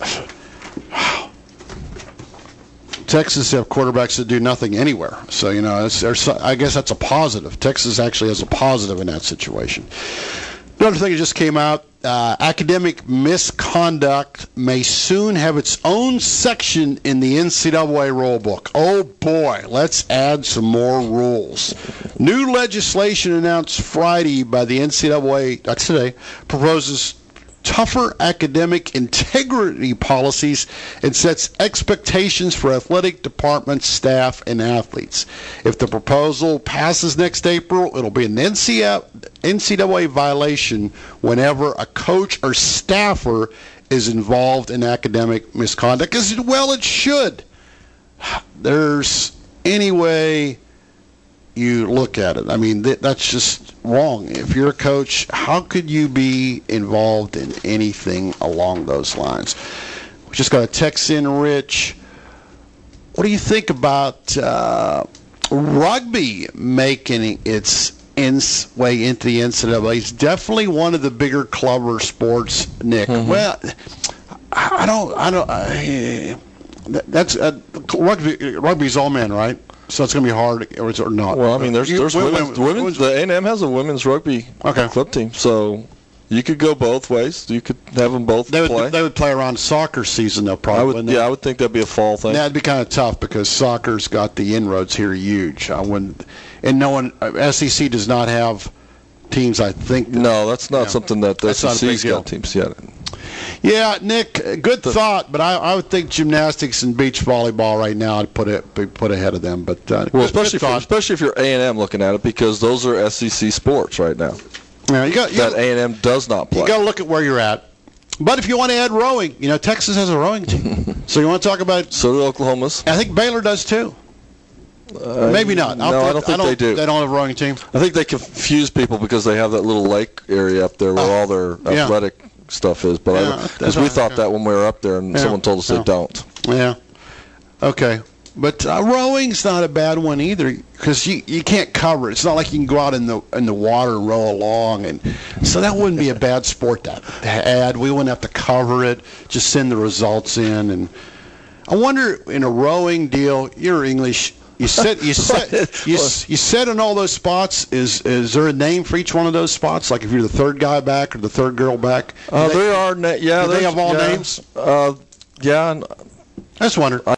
Texas have quarterbacks that do nothing anywhere. So, I guess that's a positive. Texas actually has a positive in that situation. Another thing that just came out, academic misconduct may soon have its own section in the NCAA rulebook. Oh boy, let's add some more rules. New legislation announced Friday by the NCAA, that's today, proposes tougher academic integrity policies and sets expectations for athletic departments, staff, and athletes. If the proposal passes next April, it'll be an NCAA violation whenever a coach or staffer is involved in academic misconduct, as well it should. There's any way you look at it. I mean, that's just wrong. If you're a coach, how could you be involved in anything along those lines? We just got a text in, Rich. What do you think about rugby making its way into the NCAA? It's definitely one of the bigger clubber sports, Nick. Mm-hmm. Well, that's rugby's all men, right? So it's going to be hard, or not? Well, I mean, there's women's. The A&M has a women's rugby club team. So, You could go both ways. You could have them both play. They would play around soccer season, though, probably. I would think that'd be a fall thing. That'd be kind of tough because soccer's got the inroads here huge. And no one, SEC does not have teams, I think. No, that's not something that the SEC's got teams yet. Yeah, Nick, good thought, but I would think gymnastics and beach volleyball right now I'd put ahead of them. But especially if you're A&M looking at it, because those are SEC sports right now. Yeah, that A&M does not play. You got to look at where you're at. But if you want to add rowing, Texas has a rowing team. So you want to talk about? So do Oklahoma's. I think Baylor does too. Maybe not. No, I don't think they do. They don't have a rowing team. I think they confuse people because they have that little lake area up there where all their athletic stuff is. But because we thought that when we were up there, and someone told us they don't. Yeah. Okay. But rowing's not a bad one either because you can't cover it. It's not like you can go out in the water and row along, and so that wouldn't be a bad sport to add. We wouldn't have to cover it. Just send the results in, and I wonder in a rowing deal, you're English. You sit in all those spots. Is there a name for each one of those spots? Like if you're the third guy back or the third girl back? There are. Do they have all names? Yeah. I just wondered.